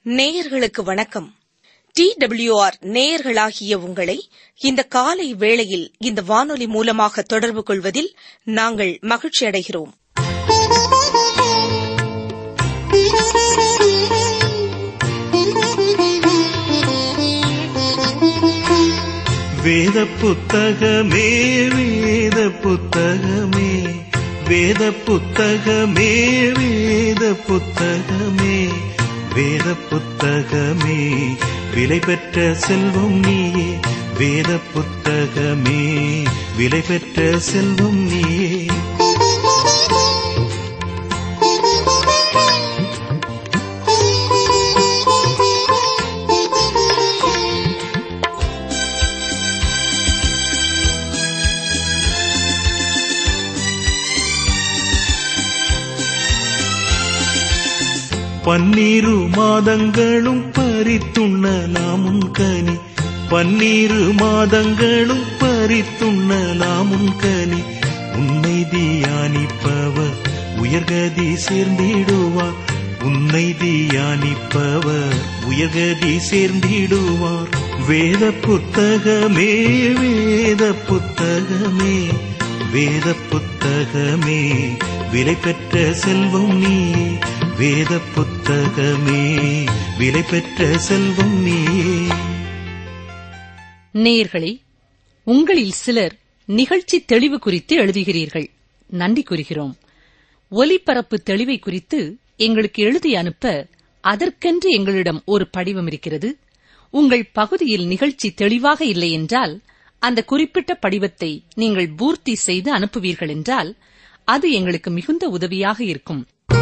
நேயர்களுக்கு வணக்கம். TWR நேயர்களாகிய உங்களை இந்த காலை வேளையில் இந்த வானொலி மூலமாக தொடர்பு கொள்வதில் நாங்கள் மகிழ்ச்சி அடைகிறோம். வேத புத்தகமே வேத புத்தகமே வேத புத்தகமே வேத புத்தகமே வேத புத்தகமே விலை பெற்ற செல்வம் நீயே. வேத புத்தகமே விலை பெற்ற செல்வம் நீயே. பன்னீரு மாதங்களும் பறித்துண்ணலாமுன் கனி. பன்னீரு மாதங்களும் பறித்துண்ணலாமுன் கனி. உன்னை தியானிப்பவர் உயர்கதி சேர்ந்திடுவார். உன்னை தியானிப்பவர் உயர்கதி சேர்ந்திடுவார். வேத புத்தகமே வேத புத்தகமே வேத புத்தகமே விலை பெற்ற செல்வம் நீயே. வேத புத்தகமே விலை பெற்ற செல்வம் நீயே. நேயர்களே, உங்களில் சிலர் நிகழ்ச்சி தெளிவு குறித்து எழுதுகிறீர்கள். நன்றி கூறுகிறோம். ஒலிபரப்பு தெளிவை குறித்து எங்களுக்கு எழுதி அனுப்ப அதற்கென்று எங்களிடம் ஒரு படிவம் இருக்கிறது. உங்கள் பகுதியில் நிகழ்ச்சி தெளிவாக இல்லை என்றால் அந்த குறிப்பிட்ட படிவத்தை நீங்கள் பூர்த்தி செய்து அனுப்புவீர்கள் என்றால் அது எங்களுக்கு மிகுந்த உதவியாக இருக்கும்.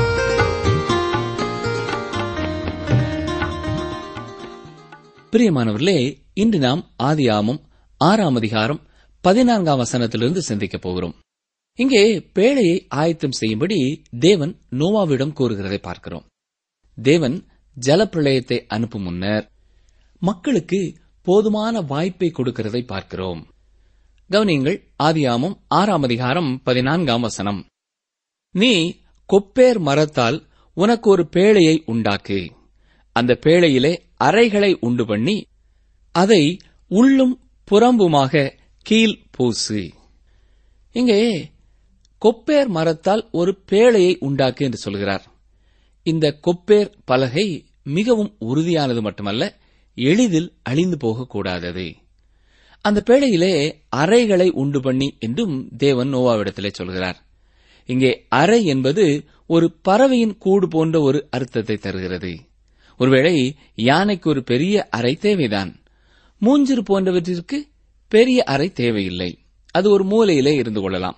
பிரியமானவர்களே, இன்று நாம் ஆதியாகமம் 6ஆம் அதிகாரம் 14ஆம் வசனத்திலிருந்து சிந்திக்கப் போகிறோம். இங்கே பேழையை ஆயத்தம் செய்யும்படி தேவன் நோவாவிடம் கூறுகிறதை பார்க்கிறோம். தேவன் ஜலப்பிரளயத்தை அனுப்பும் முன்னர் மக்களுக்கு போதுமான வாய்ப்பை கொடுக்கிறதை பார்க்கிறோம். கவனியுங்கள், ஆதியாகமம் 6ஆம் அதிகாரம் 14ஆம் வசனம். நீ கொப்பேர் மரத்தால் உனக்கு ஒரு பேழையை உண்டாக்கு. அந்த பேழையிலே அறைகளை உண்டு பண்ணி அதை உள்ளும் புறம்புமாக கீழ் பூசு. இங்கே கொப்பேர் மரத்தால் ஒரு பேழையை உண்டாக்கு என்று சொல்கிறார். இந்த கொப்பேர் பலகை மிகவும் உறுதியானது மட்டுமல்ல, எளிதில் அழிந்து போகக்கூடாதது. அந்த பேழையிலே அறைகளை உண்டு பண்ணி என்றும் தேவன் நோவாவிடத்திலே சொல்கிறார். இங்கே அறை என்பது ஒரு பறவையின் கூடு போன்ற ஒரு அர்த்தத்தை தருகிறது. ஒருவேளை யானைக்கு ஒரு பெரிய அறை தேவைதான். மூஞ்சிறு போன்றவற்றிற்கு பெரிய அறை தேவையில்லை. அது ஒரு மூலையிலே இருந்து கொள்ளலாம்.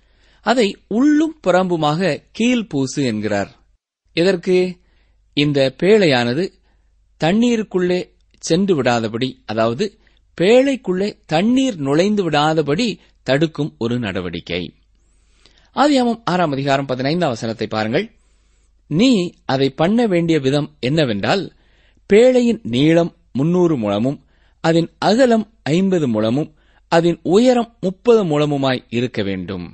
அதை உள்ளும் புறம்புமாக கீழ் பூசு என்கிறார். எதற்கு? இந்த பேழையானது தண்ணீருக்குள்ளே சென்று விடாதபடி, அதாவது பேழைக்குள்ளே தண்ணீர் நுழைந்து விடாதபடி தடுக்கும் ஒரு நடவடிக்கை. ஆதியாகமம் 6ஆம் அதிகாரம் 15ஆம் வசனத்தை பாருங்கள். நீ அதை பண்ண வேண்டிய விதம் என்னவென்றால், பேழையின் நீளம் 300 முழமும் அதன் அகலம் 50 முழமும் அதன் உயரம் 30 முழமுமாய் இருக்க வேண்டும்.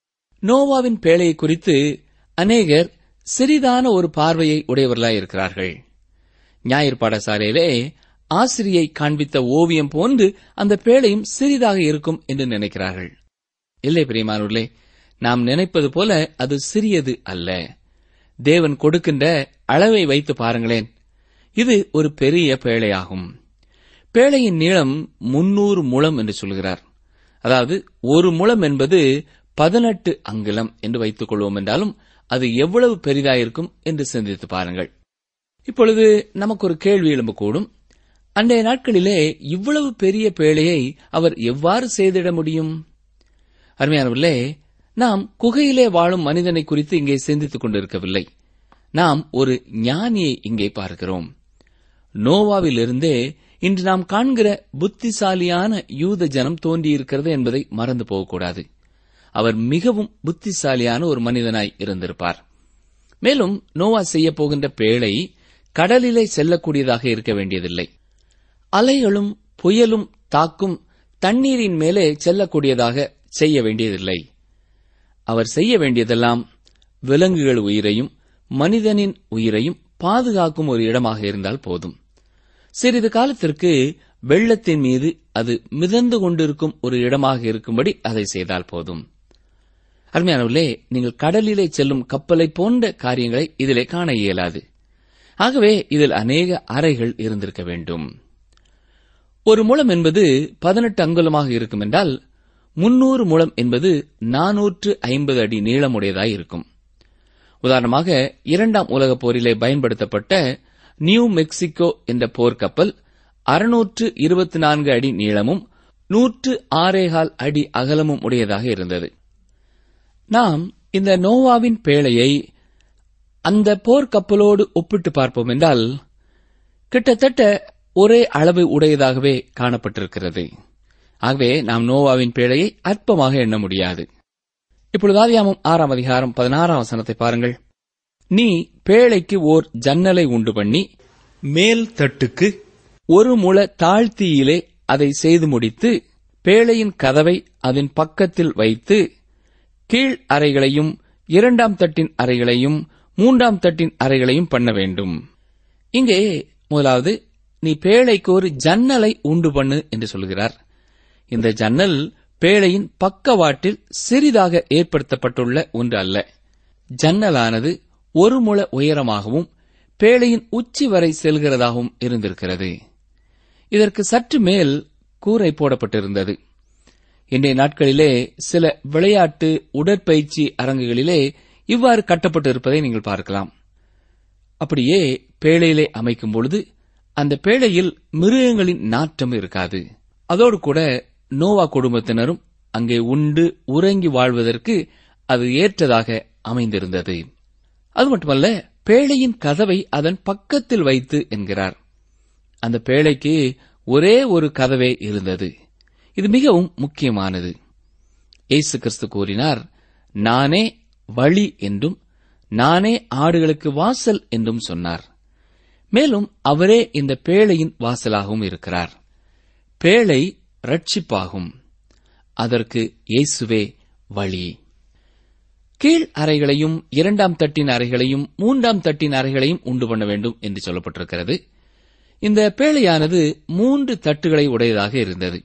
நோவாவின் பேழையை குறித்து அநேகர் சிறிதான ஒரு பார்வையை உடையவர்களாய் இருக்கிறார்கள். ஞாயிறு பாடசாலையிலே ஆசிரியை காண்பித்த ஓவியம் போன்று அந்த பேழையும் சிறிதாக இருக்கும் என்று நினைக்கிறார்கள். இல்லை பிரியமானவர்களே, நாம் நினைப்பது போல அது சிறியது அல்ல. தேவன் கொடுக்கின்ற அளவை வைத்து பாருங்களேன். இது ஒரு பெரிய பேழையாகும். பேழையின் நீளம் 300 முழம் என்று சொல்கிறார். அதாவது ஒரு முழம் என்பது 18 அங்குலம் என்று வைத்துக் கொள்வோம் என்றாலும் அது எவ்வளவு பெரிதாயிருக்கும் என்று சிந்தித்து பாருங்கள். இப்பொழுது நமக்கு ஒரு கேள்வி எழும்பக்கூடும். அன்றைய நாட்களிலே இவ்வளவு பெரிய பேழையை அவர் எவ்வாறு செய்திட முடியும்? அருமையானவர்களே, நாம் குகையிலே வாழும் மனிதனை குறித்து இங்கே சிந்தித்துக் கொண்டிருக்கவில்லை. நாம் ஒரு ஞானியை இங்கே பார்க்கிறோம். நோவாவிலிருந்தே இன்று நாம் காண்கிற புத்திசாலியான யூத ஜனம் தோன்றியிருக்கிறது என்பதை மறந்து போகக்கூடாது. அவர் மிகவும் புத்திசாலியான ஒரு மனிதனாய் இருந்திருப்பார். மேலும் நோவா செய்யப் போகின்ற பேழை கடலிலே செல்லக்கூடியதாக இருக்க வேண்டியதில்லை. அலைகளும் புயலும் தாக்கும் தண்ணீரின் மேலே செல்லக்கூடியதாக செய்ய வேண்டியதில்லை. அவர் செய்ய வேண்டியதெல்லாம் விலங்குகள் உயிரையும் மனிதனின் உயிரையும் பாதுகாக்கும் ஒரு இடமாக இருந்தால் போதும். சிறிது காலத்திற்கு வெள்ளத்தின் மீது அது மிதந்து கொண்டிருக்கும் ஒரு இடமாக இருக்கும்படி அதை செய்தால் போதும். அருமையானவர்களே, நீங்கள் கடலிலே செல்லும் கப்பலை போன்ற காரியங்களை இதிலே காண இயலாது. ஆகவே இதில் அநேக அறைகள் இருந்திருக்க வேண்டும். ஒரு முழம் என்பது 18 அங்குலமாக இருக்கும் என்றால் 300 முழம் என்பது 450 அடி நீளமுடையதாய் இருக்கும். உதாரணமாக, 2ஆம் உலகப் போரிலே பயன்படுத்தப்பட்ட நியூ மெக்சிகோ என்ற போர்க்கப்பல் 624 அடி நீளமும் 106.25 அடி அகலமும் உடையதாக இருந்தது. நாம் இந்த நோவாவின் பேழையை அந்த போர்க்கப்பலோடு ஒப்பிட்டு பார்ப்போம் என்றால் கிட்டத்தட்ட ஒரே அளவு உடையதாகவே காணப்பட்டிருக்கிறது. ஆகவே நாம் நோவாவின் பேழையை அற்பமாக எண்ண முடியாது. இப்பொழுது ஆதியாகமம் 6ஆம் அதிகாரம் 16ஆம் வசனத்தை பாருங்கள். நீ பேழைக்கு ஓர் ஜன்னலை உண்டு பண்ணி மேல் தட்டுக்கு 1 முழ தாழ்த்தியிலே அதை செய்து முடித்து பேழையின் கதவை அதன் பக்கத்தில் வைத்து கீழ் அறைகளையும் 2ஆம் தட்டின் அறைகளையும் 3ஆம் தட்டின் அறைகளையும் பண்ண வேண்டும். இங்கே முதலாவது நீ பேழைக்கு ஒரு ஜன்னலை உண்டு பண்ணு என்று சொல்கிறார். இந்த ஜன்னல் பேழையின் பக்கவாட்டில் சிறிதாக ஏற்படுத்தப்பட்டுள்ள ஒன்று அல்ல. ஜன்னலானது 1 முழ உயரமாகவும் பேழையின் உச்சி வரை செல்கிறதாகவும் இருந்திருக்கிறது. இதற்கு சற்று மேல் கூரை போடப்பட்டிருந்தது. இன்றைய நாட்களிலே சில விளையாட்டு உடற்பயிற்சி அரங்குகளிலே இவ்வாறு கட்டப்பட்டிருப்பதை நீங்கள் பார்க்கலாம். அப்படியே பேழையிலே அமைக்கும் பொழுது அந்த பேழையில் மிருகங்களின் நாற்றம் இருக்காது. அதோடு கூட நோவா குடும்பத்தினரும் அங்கே உண்டு உறங்கி வாழ்வதற்கு அது ஏற்றதாக அமைந்திருந்தது. அது மட்டுமல்ல, பேழையின் கதவை அதன் பக்கத்தில் வைத்து என்கிறார். அந்த பேழைக்கு ஒரே ஒரு கதவே இருந்தது. இது மிகவும் முக்கியமானது. இயேசு கிறிஸ்து கூறினார், நானே வழி என்றும் நானே ஆடுகளுக்கு வாசல் என்றும் சொன்னார். மேலும் அவரே இந்த பேழையின் வாசலாகவும் இருக்கிறார். பேழை ரட்சிப்பாகும். அதற்கு இயேசுவே வழி. கீழ் அறைகளையும் 2ஆம் தட்டின் அறைகளையும் 3ஆம் தட்டின் அறைகளையும் உண்டு பண்ண வேண்டும் என்று சொல்லப்பட்டிருக்கிறது. இந்த பேழையானது 3 தட்டுகளை உடையதாக இருந்தது.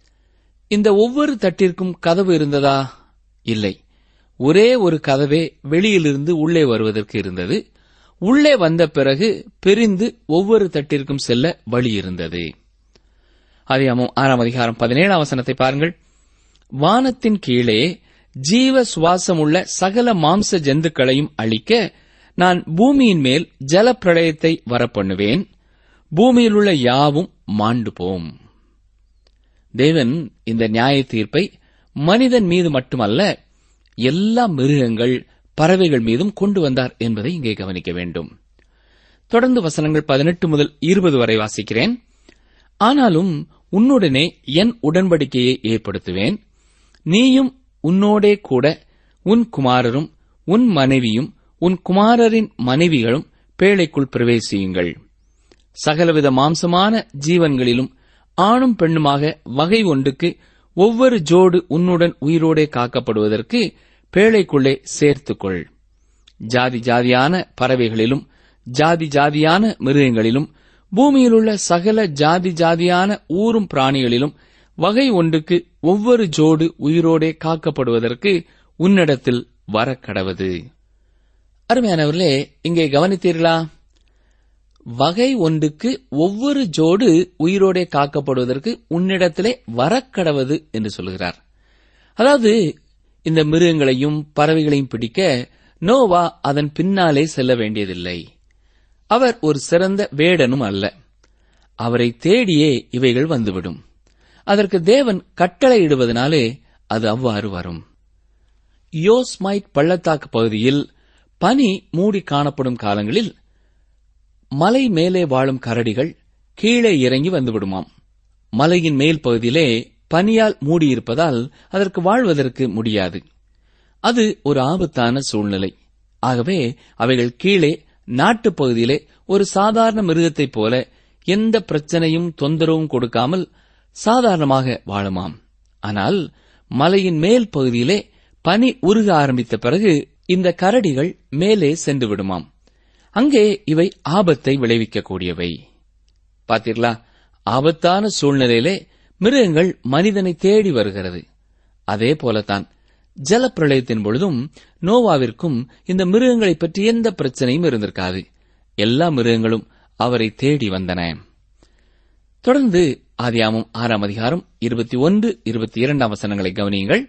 இந்த ஒவ்வொரு தட்டிற்கும் கதவு இருந்ததா? இல்லை. ஒரே ஒரு கதவே வெளியிலிருந்து உள்ளே வருவதற்கு இருந்தது. உள்ளே வந்த பிறகு பிரிந்து ஒவ்வொரு தட்டிற்கும் செல்ல வழி இருந்தது. ஆதியாகமம் 6ஆம் அதிகாரம் 17ஆம் வசனத்தை பாருங்கள். வானத்தின் கீழே ஜீவ சுவாசமுள்ள சகல மாம்ச ஜந்துக்களையும் அழிக்க நான் பூமியின் மேல் ஜல பிரளயத்தை வரப்பண்ணுவேன். பூமியிலுள்ள யாவும் மாண்டு போம். தேவன் இந்த நியாய தீர்ப்பை மனிதன் மீது மட்டுமல்ல, எல்லா மிருகங்கள் பறவைகள் மீதும் கொண்டு வந்தார் என்பதை இங்கே கவனிக்க வேண்டும். தொடர்ந்து வசனங்கள் 18 முதல் 20 வரை வாசிக்கிறேன். ஆனாலும் உன்னுடனே என் உடன்படிக்கையை ஏற்படுத்துவேன். நீயும் உன்னோடே கூட உன் குமாரரும் உன் மனைவியும் உன் குமாரரின் மனைவிகளும் பேழைக்குள் பிரவேசியுங்கள். சகலவித மாம்சமான ஜீவன்களிலும் ஆணும் பெண்ணுமாக வகை ஒன்றுக்கு ஒவ்வொரு ஜோடு உன்னுடன் உயிரோடே காக்கப்படுவதற்கு பேழைக்குள்ளே சேர்த்துக்கொள். ஜாதி ஜாதியான பறவைகளிலும் ஜாதி ஜாதியான மிருகங்களிலும் பூமியிலுள்ள சகல ஜாதி ஜாதியான ஊரும் பிராணிகளிலும் வகை ஒன்றுக்கு ஒவ்வொரு ஜோடு உயிரோடே காக்கப்படுவதற்கு உன்னிடத்தில் வரக்கடவது. அருமையானவர்களே, இங்கே கவனித்தீர்களா? வகை ஒன்றுக்கு ஒவ்வொரு ஜோடு உயிரோடே காக்கப்படுவதற்கு உன்னிடத்திலே வரக்கடவது என்று சொல்கிறார். அதாவது இந்த மிருகங்களையும் பறவைகளையும் பிடிக்க நோவா அதன் பின்னாலே செல்ல வேண்டியதில்லை. அவர் ஒரு சிறந்த வேடனும் அல்ல. அவரை தேடியே இவைகள் வந்துவிடும். அதற்கு தேவன் கட்டளையிடுவதனாலே அது அவ்வாறு வரும். யோஸ்மைட் பள்ளத்தாக்கு பகுதியில் பனி மூடி காணப்படும் காலங்களில் மலை மேலே வாழும் கரடிகள் கீழே இறங்கி வந்துவிடுமாம். மலையின் மேல் பகுதியிலே பனியால் மூடியிருப்பதால் அதற்கு வாழ்வதற்கு முடியாது. அது ஒரு ஆபத்தான சூழ்நிலை. ஆகவே அவைகள் கீழே நாட்டுப் பகுதியிலே ஒரு சாதாரண மிருகத்தைப் போல எந்த பிரச்சனையும் தொந்தரவும் கொடுக்காமல் சாதாரணமாக வாழுமாம். ஆனால் மலையின் மேல் பகுதியிலே பனி உருக ஆரம்பித்த பிறகு இந்த கரடிகள் மேலே சென்று விடுமாம். அங்கே இவை ஆபத்தை விளைவிக்கக்கூடியவை. பார்த்தீர்களா, ஆபத்தான சூழ்நிலையிலே மிருகங்கள் மனிதனை தேடி வருகிறது. அதே போலத்தான் ஜலப்பிரளயத்தின் பொழுதும் நோவாவிற்கும் இந்த மிருகங்களைப் பற்றி எந்த பிரச்சனையும் இருந்திருக்காது. எல்லா மிருகங்களும் அவரை தேடி வந்தன. தொடர்ந்து ஆதியாகமம் 6ஆம் அதிகாரம் 21, 22 வசனங்களை கவனியுங்கள்.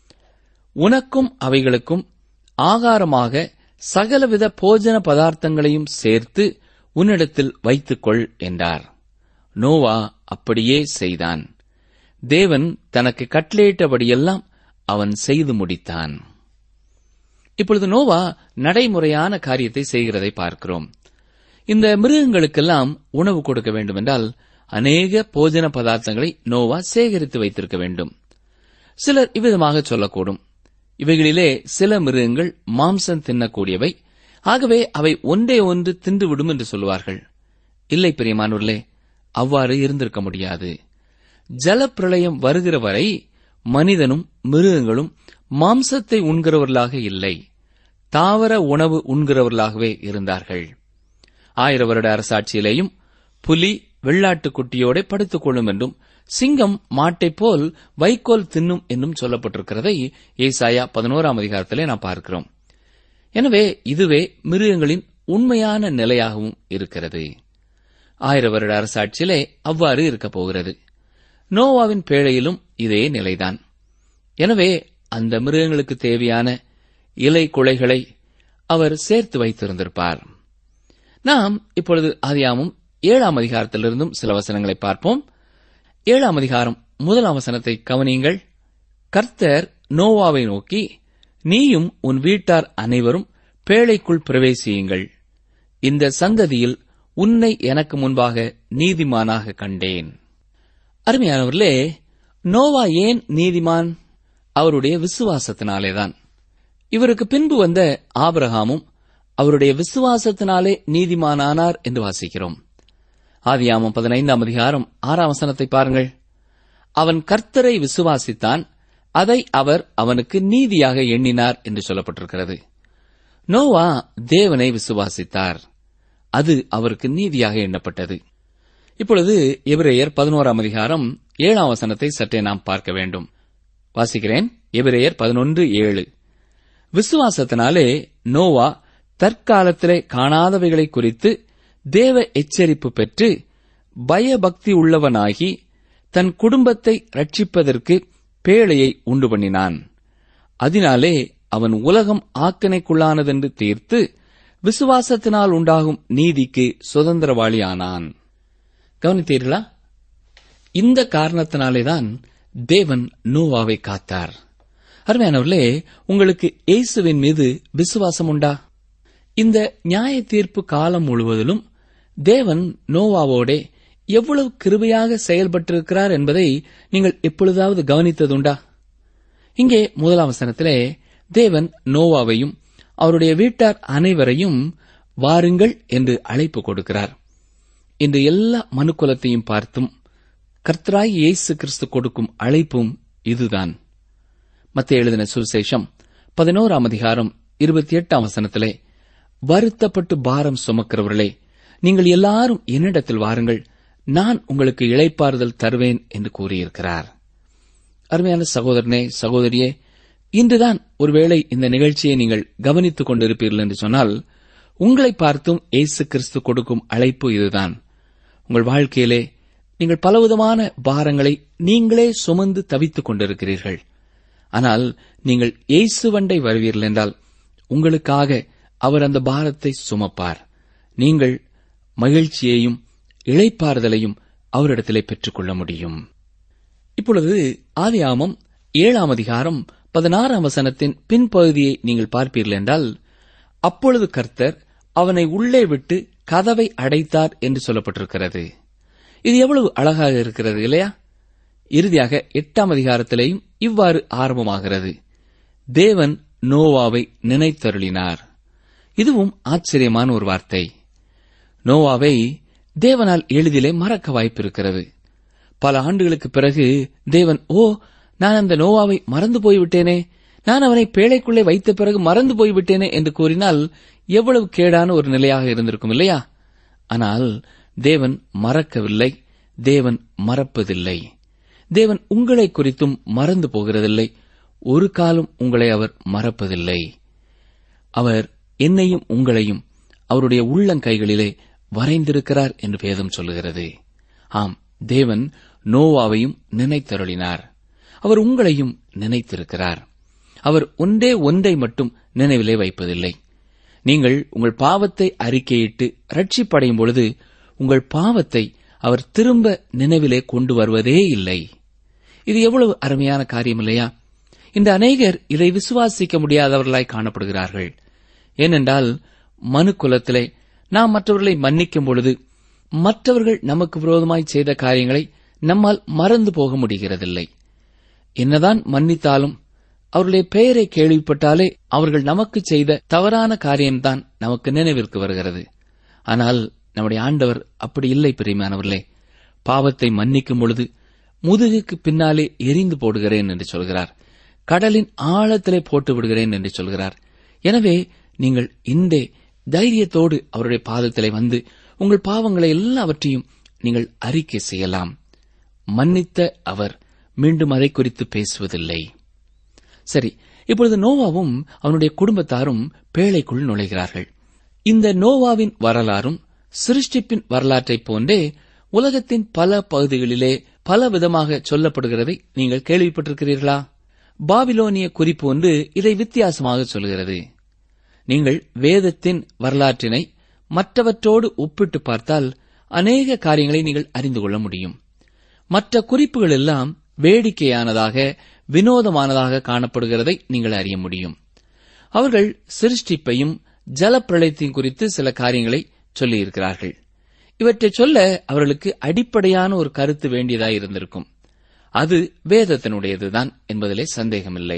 உனக்கும் அவைகளுக்கும் ஆகாரமாக சகலவித போஜன பதார்த்தங்களையும் சேர்த்து உன்னிடத்தில் வைத்துக்கொள் என்றார். நோவா அப்படியே செய்தான். தேவன் தனக்கு கட்டளையிட்டபடியெல்லாம் அவன் செய்து முடித்தான். இப்பொழுது நோவா நடைமுறையான காரியத்தை செய்கிறதை பார்க்கிறோம். இந்த மிருகங்களுக்கெல்லாம் உணவு கொடுக்க வேண்டுமென்றால் அநேக போஜன பதார்த்தங்களை நோவா சேகரித்து வைத்திருக்க வேண்டும். சிலர் இவ்விதமாக சொல்லக்கூடும், இவைகளிலே சில மிருகங்கள் மாம்சம் தின்னக்கூடியவை, ஆகவே அவை ஒன்றே ஒன்று தின்றுவிடும் என்று சொல்லுவார்கள். இல்லை பிரியமானவர்களே, அவ்வாறு இருந்திருக்க முடியாது. ஜலப்பிரளயம் வருகிற வரை மனிதனும் மிருகங்களும் மாம்சத்தை உண்கிறவர்களாக இல்லை, தாவர உணவு உண்கிறவர்களாகவே இருந்தார்கள். 1000 வருட அரசாட்சியிலேயும் புலி வெள்ளாட்டுக்குட்டியோட படுத்துக் கொள்ளும் என்றும் சிங்கம் மாட்டைப் போல் வைக்கோல் தின்னும் என்றும் சொல்லப்பட்டிருக்கிறதை ஏசாயா 11ஆம் அதிகாரத்திலே நாம் பார்க்கிறோம். எனவே இதுவே மிருகங்களின் உண்மையான நிலையாகவும் இருக்கிறது. 1000 வருட அரசாட்சியிலே அவ்வாறு இருக்கப் போகிறது. நோவாவின் பேழையிலும் இதே நிலைதான். எனவே அந்த மிருகங்களுக்கு தேவையான இலை குலைகளை அவர் சேர்த்து வைத்திருந்திருப்பார். நாம் இப்பொழுது ஆதியாகமம் 7ஆம் அதிகாரத்திலிருந்தும் சில வசனங்களை பார்ப்போம். 7ஆம் அதிகாரம் 1ஆம் வசனத்தை கவனியுங்கள். கர்த்தர் நோவாவை நோக்கி, நீயும் உன் வீட்டார் அனைவரும் பேழைக்குள் பிரவேசியுங்கள். இந்த சங்கதியில் உன்னை எனக்கு முன்பாக நீதிமானாக கண்டேன். அருமையானவர்களே, நோவா ஏன் நீதிமான்? அவருடைய விசுவாசத்தினாலேதான். இவருக்கு பின்பு வந்த ஆபிரகாமும் அவருடைய விசுவாசத்தினாலே நீதிமானானார் என்று வாசிக்கிறோம். ஆதியாகமம் 15ஆம் அதிகாரம் 6ஆம் வசனத்தை பாருங்கள். அவன் கர்த்தரை விசுவாசித்தான், அதை அவர் அவனுக்கு நீதியாக எண்ணினார் என்று சொல்லப்பட்டிருக்கிறது. நோவா தேவனை விசுவாசித்தார், அது அவருக்கு நீதியாக எண்ணப்பட்டது. இப்பொழுது எபிரேயர் 11ஆம் அதிகாரம் 7ஆம் வசனத்தை சற்றே நாம் பார்க்க வேண்டும். வாசிக்கிறேன். எபிரேயர் 11:7. விசுவாசத்தினாலே நோவா தற்காலத்திலே காணாதவைகளை குறித்து தேவ எச்சரிப்பு பெற்று பயபக்தி உள்ளவனாகி தன் குடும்பத்தை ரட்சிப்பதற்கு பேழையை உண்டு பண்ணினான். அதனாலே அவன் உலகம் ஆக்கினைக்குள்ளானதென்று தீர்த்து விசுவாசத்தினால் உண்டாகும் நீதிக்கு சுதந்திரவாளியானான். கவனித்தீர்களா? இந்த காரணத்தினாலேதான் தேவன் நோவாவை காத்தார். அருமையானவர்களே, உங்களுக்கு இயேசுவின் மீது விசுவாசம் உண்டா? இந்த நியாய தீர்ப்பு காலம் முழுவதிலும் தேவன் நோவாவோடே எவ்வளவு கிருபையாக செயல்பட்டிருக்கிறார் என்பதை நீங்கள் எப்பொழுதாவது கவனித்ததுண்டா? இங்கே 1ஆம் வசனத்திலே தேவன் நோவாவையும் அவருடைய வீட்டார் அனைவரையும் வாருங்கள் என்று அழைப்பு கொடுக்கிறார். இன்று எல்லா மனுக்குலத்தையும் பார்த்தும் கர்த்தராய் இயேசு கிறிஸ்து கொடுக்கும் அழைப்பும் இதுதான். மத்தேயு எழுதின சுவிசேஷம் 11ஆம் அதிகாரம் 28ஆம் வசனத்திலே, வருத்தப்பட்டு பாரம் சுமக்கிறவர்களே, நீங்கள் எல்லாரும் என்னிடத்தில் வாருங்கள், நான் உங்களுக்கு இளைப்பாறுதல் தருவேன் என்று கூறியிருக்கிறார். அருமையான சகோதரனே, சகோதரியே, இன்றுதான் ஒருவேளை இந்த நிகழ்ச்சியை நீங்கள் கவனித்துக் கொண்டிருப்பீர்கள் என்று சொன்னால், உங்களை பார்த்தும் இயேசு கிறிஸ்து கொடுக்கும் அழைப்பு இதுதான். உங்கள் வாழ்க்கையிலே நீங்கள் பலவிதமான பாரங்களை நீங்களே சுமந்து தவித்துக் கொண்டிருக்கிறீர்கள். ஆனால் நீங்கள் இயேசுவண்டை வருவீர்கள் என்றால் உங்களுக்காக அவர் அந்த பாரத்தை சுமப்பார். நீங்கள் மகிழ்ச்சியையும் இளைப்பாறுதலையும் அவரிடத்திலே பெற்றுக்கொள்ள முடியும். இப்பொழுது ஆதியாகமம் 7ஆம் அதிகாரம் 16ஆம் வசனத்தின் பின்பகுதியை நீங்கள் பார்ப்பீர்கள் என்றால், அப்பொழுது கர்த்தர் அவனை உள்ளே விட்டு கதவை அடைத்தார் என்று சொல்லப்பட்டிருக்கிறது. இது எவ்வளவு அழகாக இருக்கிறது இல்லையா? இறுதியாக 8ஆம் அதிகாரத்திலேயும் இவ்வாறு ஆரம்பமாகிறது. தேவன் நோவாவை நினைத்தருளினார். இதுவும் ஆச்சரியமான ஒரு வார்த்தை. நோவாவை தேவனால் எளிதிலே மறக்க வாய்ப்பிருக்கிறது. பல ஆண்டுகளுக்கு பிறகு தேவன், நான் அந்த நோவாவை மறந்து போய்விட்டேனே, நான் அவனை பேழைக்குள்ளே வைத்த பிறகு மறந்து போய்விட்டேனே என்று கூறினால் எவ்வளவு கேடான ஒரு நிலையாக இருந்திருக்கும் இல்லையா? ஆனால் தேவன் மறக்கவில்லை, தேவன் மறப்பதில்லை. தேவன் உங்களை குறித்தும் மறந்து போகிறதில்லை. ஒரு காலம் உங்களை அவர் மறப்பதில்லை. அவர் என்னையும் உங்களையும் அவருடைய உள்ளங்கைகளிலே வரைந்திருக்கிறார் என்று வேதம் சொல்லுகிறது. ஆம், தேவன் நோவாவையும் நினைத்தருளினார். அவர் உங்களையும் நினைத்திருக்கிறார். அவர் ஒன்றை மட்டும் நினைவிலே வைப்பதில்லை. நீங்கள் உங்கள் பாவத்தை அறிக்கையிட்டு ரட்சிப்படையும் பொழுது உங்கள் பாவத்தை அவர் திரும்ப நினைவிலே கொண்டு வருவதே இல்லை. இது எவ்வளவு அருமையான காரியம் இல்லையா? இந்த அநேகர் இதை விசுவாசிக்க முடியாதவர்களாய் காணப்படுகிறார்கள். ஏனென்றால் மனுக்குலத்திலே நாம் மற்றவர்களை மன்னிக்கும் பொழுது மற்றவர்கள் நமக்கு விரோதமாய் செய்த காரியங்களை நம்மால் மறந்து போக முடிகிறதில்லை. என்னதான் மன்னித்தாலும் அவருடைய பெயரை கேள்விப்பட்டாலே அவர்கள் நமக்கு செய்த தவறான காரியம்தான் நமக்கு நினைவிற்கு வருகிறது. ஆனால் நம்முடைய ஆண்டவர் அப்படி இல்லை. பிரியமானவர்களே, பாவத்தை மன்னிக்கும் பொழுது முதுகுக்கு பின்னாலே எரிந்து போடுகிறேன் என்று சொல்கிறார். கடலின் ஆழத்திலே போட்டு விடுகிறேன் என்று சொல்கிறார். எனவே நீங்கள் இன்றே தைரியத்தோடு அவருடைய பாதத்திலே வந்து உங்கள் பாவங்களை எல்லாவற்றையும் நீங்கள் அறிக்கை செய்யலாம். மன்னித்த அவர் மீண்டும் அதை குறித்து பேசுவதில்லை. சரி, இப்பொழுது நோவாவும் அவனுடைய குடும்பத்தாரும் பேழைக்குள் நுழைகிறார்கள். இந்த நோவாவின் வரலாறும் சிருஷ்டிப்பின் வரலாற்றைப் போன்றே உலகத்தின் பல பகுதிகளிலே பல விதமாக சொல்லப்படுகிறதை நீங்கள் கேள்விப்பட்டிருக்கிறீர்களா? பாபிலோனிய குறிப்பு ஒன்று இதை வித்தியாசமாக சொல்கிறது. நீங்கள் வேதத்தின் வரலாற்றினை மற்றவற்றோடு ஒப்பிட்டு பார்த்தால் அநேக காரியங்களை நீங்கள் அறிந்து கொள்ள முடியும். மற்ற குறிப்புகள் எல்லாம் வேடிக்கையானதாக, வினோதமானதாக காணப்படுகிறதை நீங்கள் அறிய முடியும். அவர்கள் சிருஷ்டிப்பையும் ஜலப்பிரளயத்தையும் குறித்து சில காரியங்களை சொல்லியிருக்கிறார்கள். இவற்றை சொல்ல அவர்களுக்கு அடிப்படையான ஒரு கருத்து வேண்டியதாயிருந்திருக்கும். அது வேதத்தினுடையதுதான் என்பதிலே சந்தேகமில்லை.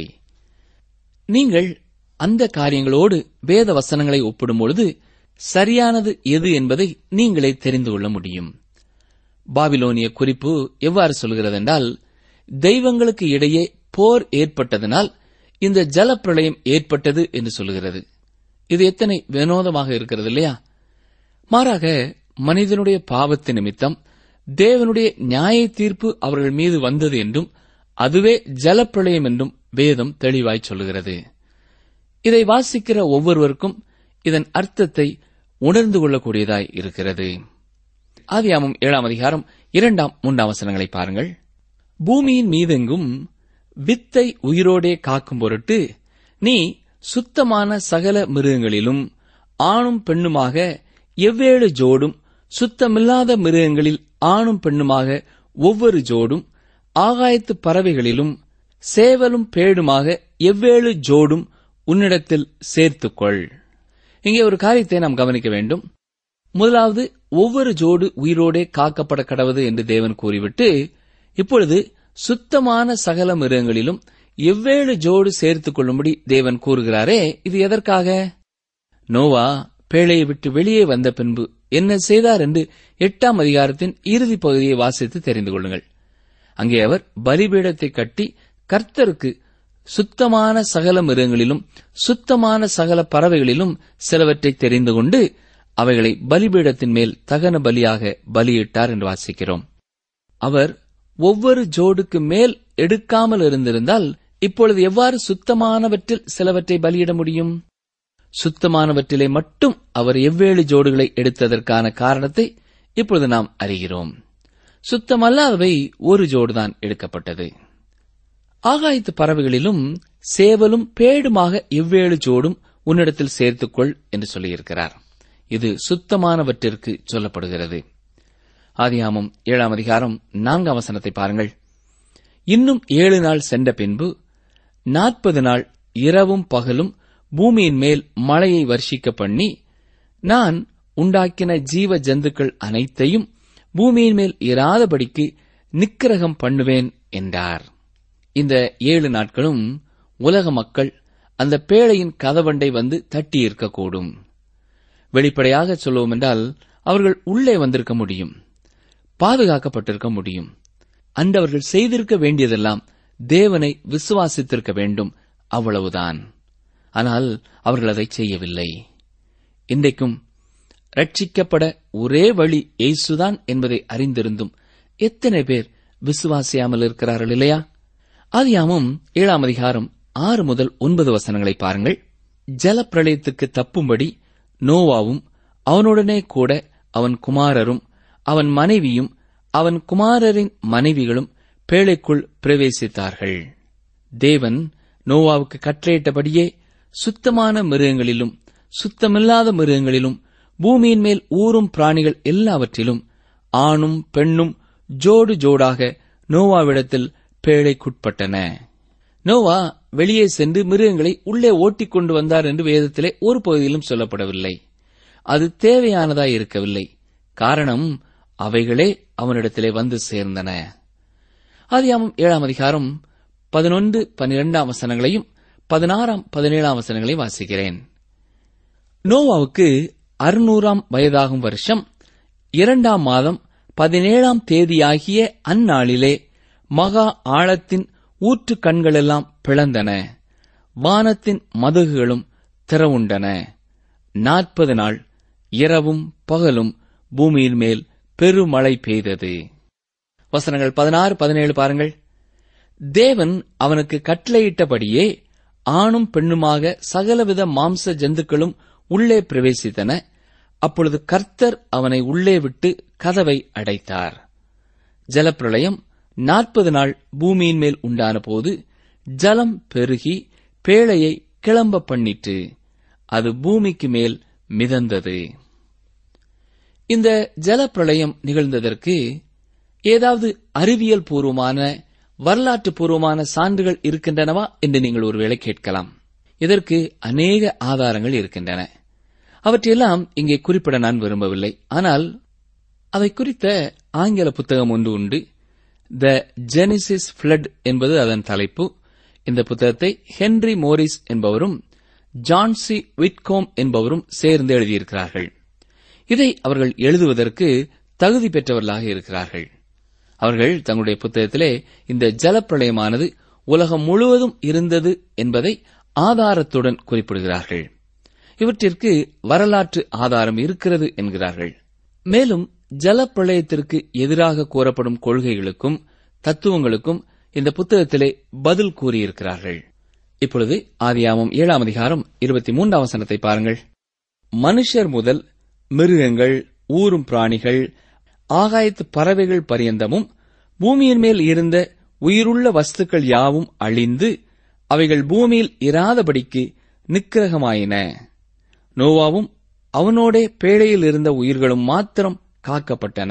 நீங்கள் அந்த காரியங்களோடு வேத வசனங்களை ஒப்பிடும்பொழுது சரியானது எது என்பதை நீங்களே தெரிந்து கொள்ள முடியும். பாபிலோனிய குறிப்பு எவ்வாறு சொல்கிறதென்றால், தெய்வங்களுக்கு இடையே போர் ஏற்பட்டதனால் இந்த ஜலப்பிரளயம் ஏற்பட்டது என்று சொல்கிறது. இது எத்தனை வினோதமாக இருக்கிறது இல்லையா? மாறாக மனிதனுடைய பாவத்து நிமித்தம் தேவனுடைய நியாய தீர்ப்பு அவர்கள் மீது வந்தது என்றும் அதுவே ஜலப்பிரளயம் என்றும் வேதம் தெளிவாய் சொல்லுகிறது. இதை வாசிக்கிற ஒவ்வொருவருக்கும் இதன் அர்த்தத்தை உணர்ந்து கொள்ளக்கூடியதாய் இருக்கிறது. ஆதியாகமம் 7ஆம் அதிகாரம் 2, 3 வசனங்களை பாருங்கள். பூமியின் மீதெங்கும் வித்தை உயிரோடே காக்கும் பொருட்டு நீ சுத்தமான சகல மிருகங்களிலும் ஆணும் பெண்ணுமாக எவ்வேழு ஜோடும், சுத்தமில்லாத மிருகங்களில் ஆணும் பெண்ணுமாக ஒவ்வொரு ஜோடும், ஆகாயத்து பறவைகளிலும் சேவலும் பேடுமாக எவ்வேழு ஜோடும் உன்னிடத்தில் சேர்த்துக்கொள். இங்கே ஒரு காரியத்தை நாம் கவனிக்க வேண்டும். முதலாவது, ஒவ்வொரு ஜோடு உயிரோடே காக்கப்பட கடவது என்று தேவன் கூறிவிட்டு, இப்பொழுது சுத்தமான சகல மிருகங்களிலும் எவ்வேழு ஜோடு சேர்த்துக் கொள்ளும்படி தேவன் கூறுகிறாரே, இது எதற்காக? நோவா பேழையை விட்டு வெளியே வந்த பின்பு என்ன செய்தார் என்று 8ஆம் அதிகாரத்தின் இறுதி பகுதியை வாசித்து தெரிந்து கொள்ளுங்கள். அங்கே அவர் பலிபீடத்தை கட்டி கர்த்தருக்கு சுத்தமான சகல மிருகங்களிலும் சுத்தமான சகல பறவைகளிலும் சிலவற்றை தெரிந்து கொண்டு அவைகளை பலிபீடத்தின் மேல் தகன பலியாக பலியிட்டார் என்று வாசிக்கிறோம். அவர் ஒவ்வொரு ஜோடுக்கு மேல் எடுக்காமல் இருந்திருந்தால் இப்பொழுது எவ்வாறு சுத்தமானவற்றில் சிலவற்றை பலியிட முடியும்? சுத்தமானவற்றிலே மட்டும் அவர் எவ்வேழு ஜோடுகளை எடுத்ததற்கான காரணத்தை இப்பொழுது நாம் அறிகிறோம். சுத்தமல்லாதவை ஒரு ஜோடுதான் எடுக்கப்பட்டது. ஆகாயத்து பறவைகளிலும் சேவலும் பேடுமாக எவ்வேழு ஜோடும் உன்னிடத்தில் சேர்த்துக்கொள் என்று சொல்லியிருக்கிறார். இது சுத்தமானவற்றிற்கு சொல்லப்படுகிறது. ஆதியாகமம் 7ஆம் அதிகாரம் 4ஆம் வசனத்தை பாருங்கள். இன்னும் 7 நாள் சென்ற பின்பு 40 நாள் இரவும் பகலும் பூமியின் மேல் மழையை வர்ஷிக்க பண்ணி, நான் உண்டாக்கின ஜீவ ஜந்துக்கள் அனைத்தையும் பூமியின் மேல் இராதபடிக்கு நிக்கிரகம் பண்ணுவேன் என்றார். இந்த 7 நாட்களும் உலக மக்கள் அந்த பேழையின் கதவண்டை வந்து தட்டியிருக்கக்கூடும். வெளிப்படையாக சொல்லுவோம் என்றால் அவர்கள் உள்ளே வந்திருக்க முடியும், பாதுகாக்கப்பட்டிருக்க முடியும். அந்தவர்கள் செய்திருக்க வேண்டியதெல்லாம் தேவனை விசுவாசித்திருக்க வேண்டும், அவ்வளவுதான். ஆனால் அவர்கள் அதை செய்யவில்லை. இன்றைக்கும் ரட்சிக்கப்பட ஒரே வழி இயேசுதான் என்பதை அறிந்திருந்தும் எத்தனை பேர் விசுவாசியாமல் இருக்கிறார்கள் இல்லையா? ஆதியாகமம் 7ஆம் அதிகாரம் 6 முதல் 9 வசனங்களை பாருங்கள். ஜலப்பிரளயத்துக்கு தப்பும்படி நோவாவும் அவனுடனே கூட அவன் குமாரரும் அவன் மனைவியும் அவன் குமாரரின் மனைவிகளும் பேழைக்குள் பிரவேசித்தார்கள். தேவன் நோவாவுக்கு கட்டளையிட்டபடியே சுத்தமான மிருகங்களிலும் சுத்தமில்லாத மிருகங்களிலும் பூமியின் மேல் ஊறும் பிராணிகள் எல்லாவற்றிலும் ஆணும் பெண்ணும் ஜோடு ஜோடாக நோவாவிடத்தில் பேழைக்குட்பட்டன. நோவா வெளியே சென்று மிருகங்களை உள்ளே ஓட்டிக் கொண்டு வந்தார் என்று வேதத்திலே ஒரு பகுதியிலும் சொல்லப்படவில்லை. அது தேவையானதாய் இருக்கவில்லை. காரணம், அவைகளே அவனிடத்திலே வந்து சேர்ந்தன. ஆதியாகமம் 7ஆம் அதிகாரம் 11, 12 வசனங்களையும் 16, 17 வசனங்களையும் வாசிக்கிறேன். நோவாவுக்கு 600 வயதாகும் வருஷம் 2ஆம் மாதம் 17ஆம் தேதியாகிய அந்நாளிலே மகா ஆழத்தின் ஊற்று கண்களெல்லாம் பிளந்தன, வானத்தின் மதகுகளும் திறவுண்டன. 40 நாள் இரவும் பகலும் பூமியின் மேல் பெருமழை பெய்தது. வசனங்கள் 16, 17 பாருங்கள். தேவன் அவனுக்கு கட்டளையிட்டபடியே ஆணும் பெண்ணுமாக சகலவித மாம்ச ஜந்துக்களும் உள்ளே பிரவேசித்தன. அப்பொழுது கர்த்தர் அவனை உள்ளே விட்டு கதவை அடைத்தார். ஜலப்பிரளயம் 40 நாள் பூமியின் மேல் உண்டான போது ஜலம் பெருகி பேழையை கிளம்ப பண்ணிற்று. அது பூமிக்கு மேல் மிதந்தது. இந்த ஜலப்பிரளயம் நிகழ்ந்ததற்கு ஏதாவது அறிவியல் பூர்வமான வரலாற்று பூர்வமான சான்றுகள் இருக்கின்றனவா என்று நீங்கள் ஒருவேளை கேட்கலாம். இதற்கு அநேக ஆதாரங்கள் இருக்கின்றன. அவற்றையெல்லாம் இங்கே குறிப்பிட நான் விரும்பவில்லை. ஆனால் அவை குறித்த ஆங்கில புத்தகம் ஒன்று உண்டு. த ஜெனிசிஸ் ஃபிளட் என்பது அதன் தலைப்பு. இந்த புத்தகத்தை ஹென்றி மோரிஸ் என்பவரும் ஜான் சி விட்கோம் என்பவரும் சேர்ந்து எழுதியிருக்கிறார்கள். இதை அவர்கள் எழுதுவதற்கு தகுதி பெற்றவர்களாக இருக்கிறார்கள். அவர்கள் தங்களுடைய புத்தகத்திலே இந்த ஜலப்பிரளயமானது உலகம் முழுவதும் இருந்தது என்பதை ஆதாரத்துடன் குறிப்பிடுகிறார்கள். இவற்றிற்கு வரலாற்று ஆதாரம் இருக்கிறது என்கிறார்கள். மேலும் ஜலப்பிரளயத்திற்கு எதிராக கூறப்படும் கொள்கைகளுக்கும் தத்துவங்களுக்கும் இந்த புத்தகத்திலே பதில் கூறியிருக்கிறார்கள். இப்பொழுது ஆதியாகமம் 7ஆம் அதிகாரம் 23 வசனத்தை பாருங்கள். மனுஷர் முதல் மிருகங்கள், ஊரும் பிராணிகள், ஆகாயத்து பறவைகள் பரியந்தமும் பூமியின் மேல் இருந்த உயிருள்ள வஸ்துக்கள் யாவும் அழிந்து அவைகள் பூமியில் இராதபடிக்கு நிக்கிரகமாயின. நோவாவும் அவனோடே பேழையில் இருந்த உயிர்களும் மாத்திரம் காக்கப்பட்டன.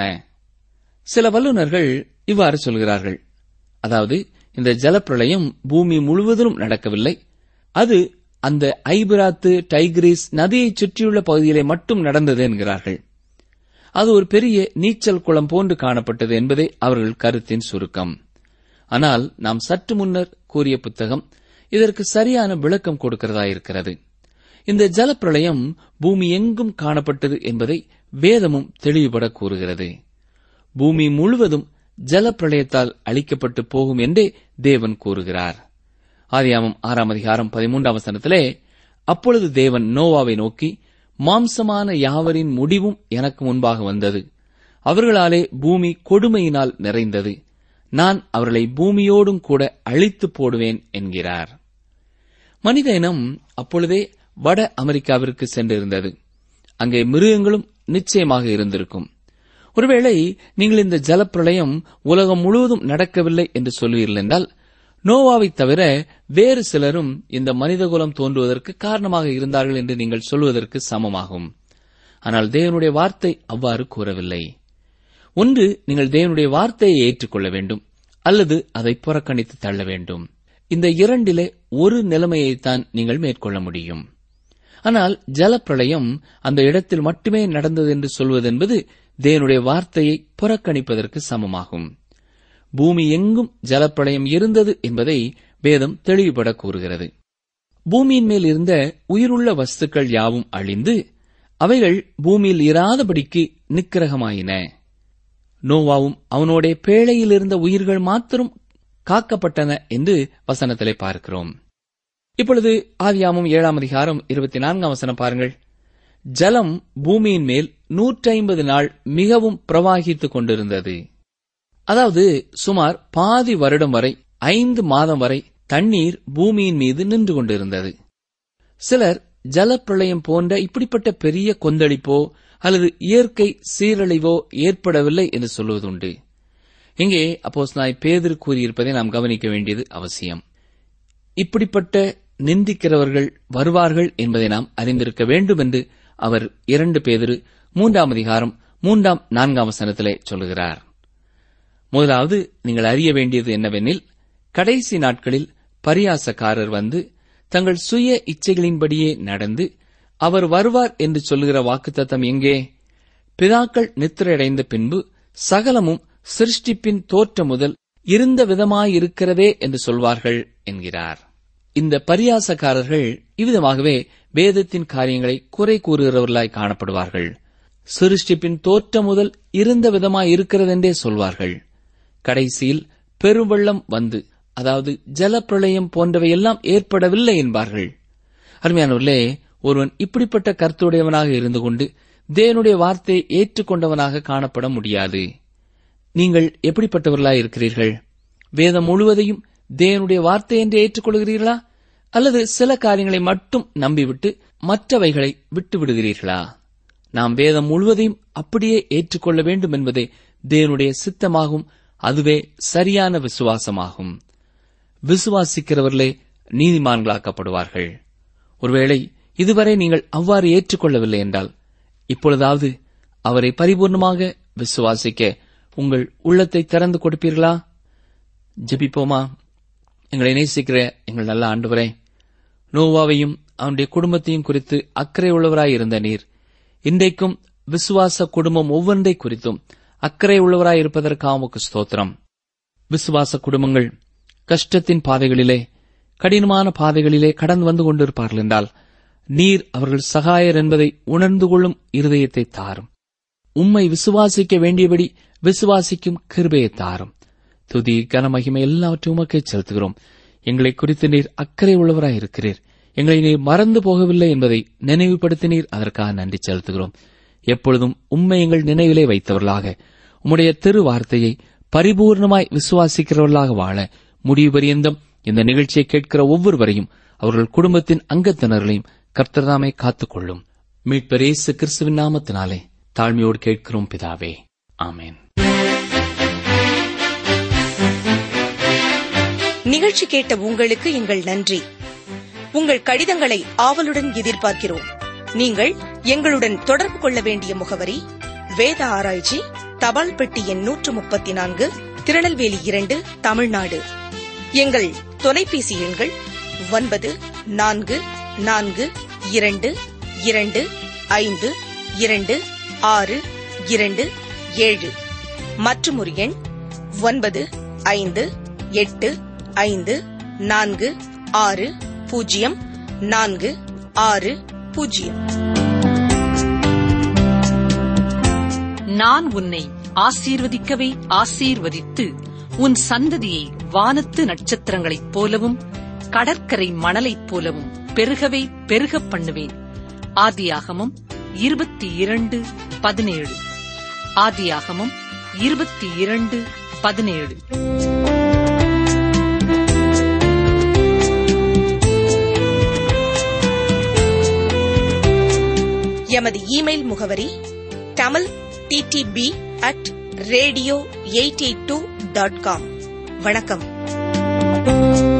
சில வல்லுநர்கள் இவ்வாறு சொல்கிறார்கள். அதாவது, இந்த ஜலப்பிரளயம் பூமி முழுவதிலும் நடக்கவில்லை. அது அந்த ஐபிராத்து, டைகிரிஸ் நதியைச் சுற்றியுள்ள பகுதியிலே மட்டும் நடந்தது என்கிறார்கள். அது ஒரு பெரிய நீச்சல் குளம் போன்று காணப்பட்டது என்பதே அவர்கள் கருத்தின் சுருக்கம். ஆனால் நாம் சற்று முன்னர் கூறிய புத்தகம் இதற்கு சரியான விளக்கம் கொடுக்கிறதாயிருக்கிறது. இந்த ஜலப்பிரளயம் பூமி எங்கும் காணப்பட்டது என்பதை வேதமும் தெளிவுபட கூறுகிறது. பூமி முழுவதும் ஜலப்பிரளயத்தால் அழிக்கப்பட்டு போகும் என்றே தேவன் கூறுகிறார். ஆதியாகமம் 6ஆம் அதிகாரம் 13 வசனத்திலே, அப்பொழுது தேவன் நோவாவை நோக்கி, மாம்சமான யாவரின் முடிவும் எனக்கு முன்பாக வந்தது. அவர்களாலே பூமி கொடுமையினால் நிறைந்தது. நான் அவர்களை பூமியோடும் கூட அழித்து போடுவேன் என்கிறார். மனித இனம் அப்பொழுதே வட அமெரிக்காவிற்கு சென்றிருந்தது. அங்கே மிருகங்களும் நிச்சயமாக இருந்திருக்கும். ஒருவேளை நீங்கள் இந்த ஜலப்பிரளயம் உலகம் முழுவதும் நடக்கவில்லை என்று சொல்வீர்கள் என்றால், நோவாவை தவிர வேறு சிலரும் இந்த மனிதகுலம் தோன்றுவதற்கு காரணமாக இருந்தார்கள் என்று நீங்கள் சொல்வதற்கு சமமாகும். ஆனால் தேவனுடைய வார்த்தை அவ்வாறு கூறவில்லை. ஒன்று, நீங்கள் தேவனுடைய வார்த்தையை ஏற்றுக்கொள்ள வேண்டும், அல்லது அதை புறக்கணித்து தள்ள வேண்டும். இந்த இரண்டிலே ஒரு நிலைமையைத்தான் நீங்கள் மேற்கொள்ள முடியும். ஆனால் ஜலப்பிரளயம் அந்த இடத்தில் மட்டுமே நடந்தது என்று சொல்வதென்பது தேவனுடைய வார்த்தையை புறக்கணிப்பதற்கு சமமாகும். பூமி எங்கும் ஜலப்பிரளயம் இருந்தது என்பதை வேதம் தெளிவுபட கூறுகிறது. பூமியின் மேல் இருந்த உயிருள்ள வஸ்துக்கள் யாவும் அழிந்து அவைகள் பூமியில் இராதபடிக்கு நிக்கிரகமாயின. நோவாவும் அவனோட பேழையில் இருந்த உயிர்கள் மாத்திரம் காக்கப்பட்டன என்று வசனத்திலே பார்க்கிறோம். இப்பொழுது ஆதியாகமம் 7ஆம் அதிகாரம் 24 வசனம் பாருங்கள். ஜலம் பூமியின் மேல் 150 நாள் மிகவும் பிரவாகித்துக் கொண்டிருந்தது. அதாவது சுமார் பாதி வருடம் வரை 5 மாதம் வரை தண்ணீர் பூமியின் மீது நின்று கொண்டிருந்தது. சிலர் ஜலப்பிரளயம் போன்ற இப்படிப்பட்ட பெரிய கொந்தளிப்போ அல்லது இயற்கை சீரழிவோ ஏற்படவில்லை என்று சொல்வதுண்டு. இங்கே அப்போஸ்தலனாகிய பேதுரு கூறியிருப்பதை நாம் கவனிக்க வேண்டியது அவசியம். இப்படிப்பட்ட நிந்திக்கிறவர்கள் வருவார்கள் என்பதை நாம் அறிந்திருக்க வேண்டும் என்று அவர் 2 பேதுரு 3ஆம் அதிகாரம் 3, 4 வசனத்திலே சொல்லுகிறார். முதலாவது நீங்கள் அறிய வேண்டியது என்னவெனில், கடைசி நாட்களில் பரியாசக்காரர் வந்து தங்கள் சுய இச்சைகளின்படியே நடந்து அவர் வருவார் என்று சொல்லுகிற வாக்குத்தத்தம் எங்கே? பிதாக்கள் நித்திரையடைந்த பின்பு சகலமும் சிருஷ்டிப்பின் தோற்றம் முதல் இருந்த விதமாயிருக்கிறதே என்று சொல்வார்கள் என்கிறார். இந்த பரியாசக்காரர்கள் இவ்விதமாகவே வேதத்தின் காரியங்களை குறை கூறுகிறவர்களாய் காணப்படுவார்கள். சிருஷ்டிப்பின் தோற்றம் முதல் இருந்த விதமாயிருக்கிறதென்றே சொல்வார்கள். கடைசியில் பெருவெள்ளம் வந்து, அதாவது ஜலப்பிரளயம் போன்றவையெல்லாம் ஏற்படவில்லை என்பார்கள். அருமையானவர்களே, ஒருவன் இப்படிப்பட்ட கருத்துடையவனாக இருந்து கொண்டு தேவனுடைய வார்த்தையை ஏற்றுக்கொண்டவனாக காணப்பட முடியாது. நீங்கள் எப்படிப்பட்டவர்களாய் இருக்கிறீர்கள்? வேதம் முழுவதையும் தேவனுடைய வார்த்தை என்று ஏற்றுக்கொள்கிறீர்களா, அல்லது சில காரியங்களை மட்டும் நம்பிவிட்டு மற்றவைகளை விட்டு விடுகிறீர்களா? நாம் வேதம் முழுவதையும் அப்படியே ஏற்றுக்கொள்ள வேண்டும் என்பதே தேவனுடைய சித்தமாகும். அதுவே சரியான விசுவாசமாகும். விசுவாசிக்கிறவர்களே நீதிமான்களாக்கப்படுவார்கள். ஒருவேளை இதுவரை நீங்கள் அவ்வாறு ஏற்றுக்கொள்ளவில்லை என்றால், இப்பொழுதாவது அவரை பரிபூர்ணமாக விசுவாசிக்க உங்கள் உள்ளத்தை திறந்து கொடுப்பீர்களா? ஜெபிப்போமா. எங்களை நேசிக்கிற எங்கள் நல்ல ஆண்டவரே, நோவாவையும் அவனுடைய குடும்பத்தையும் குறித்து அக்கறை உள்ளவராயிருந்த நீர், இன்றைக்கும் விசுவாச குடும்பம் ஒவ்வொன்றை குறித்தும் அக்கறை உள்ளவராயிருப்பதற்காக உமக்கு ஸ்தோத்திரம். விசுவாச குடும்பங்கள் கஷ்டத்தின் பாதைகளிலே, கடினமான பாதைகளிலே கடந்து வந்து கொண்டிருப்பார்கள் என்றால், நீர் அவர்கள் சகாயர் என்பதை உணர்ந்து கொள்ளும் இருதயத்தை தாரும். உம்மை விசுவாசிக்க வேண்டியபடி விசுவாசிக்கும் கிருபையை தாரும். துதி கனமகிமை எல்லாவற்றையும் உமக்கே செலுத்துகிறோம். எங்களை குறித்து நீர் அக்கறை உள்ளவராயிருக்கிறீர். எங்களை நீர் மறந்து போகவில்லை என்பதை நினைவுபடுத்தினீர். அதற்காக நன்றி செலுத்துகிறோம். எப்பொழுதும் உம்மை எங்கள் நினைவிலே வைத்தவர்களாக, உம்முடைய திரு வார்த்தையை பரிபூர்ணமாய் விசுவாசிக்கிறவர்களாக வாழ முடிவு பரியந்தம் இந்த நிகழ்ச்சியை கேட்கிற ஒவ்வொருவரையும், அவர்கள் குடும்பத்தின் அங்கத்தினர்களையும் கர்த்தர்தாமே காத்துக்கொள்ளும். மீட்பர் இயேசு கிறிஸ்துவின் நாமத்தினாலே தாழ்மையோடு கேட்கிறோம் பிதாவே, ஆமென். நிகழ்ச்சி கேட்ட உங்களுக்கு எங்கள் நன்றி. உங்கள் கடிதங்களை ஆவலுடன் எதிர்பார்க்கிறோம். நீங்கள் எங்களுடன் தொடர்பு கொள்ள வேண்டிய முகவரி: வேத ஆராய்ச்சி, தபால் பெட்டி எண் 134, திருநெல்வேலி 2, தமிழ்நாடு. எங்கள் தொலைபேசி எண்கள் 9442225627 மற்றும் ஒரு எண் 9585460460. நான் உன்னை ஆசீர்வதிக்கவே ஆசீர்வதித்து உன் சந்ததியை வானத்து நட்சத்திரங்களைப் போலவும் கடற்கரை மணலைப் போலவும் பெருகவே பெருகப் பண்ணுவேன். ஆதியாகமம் 22:17. ஆதியாகமம் 22:17. எமது இமெயில் முகவரி tamilttb@radio882.com. வணக்கம்.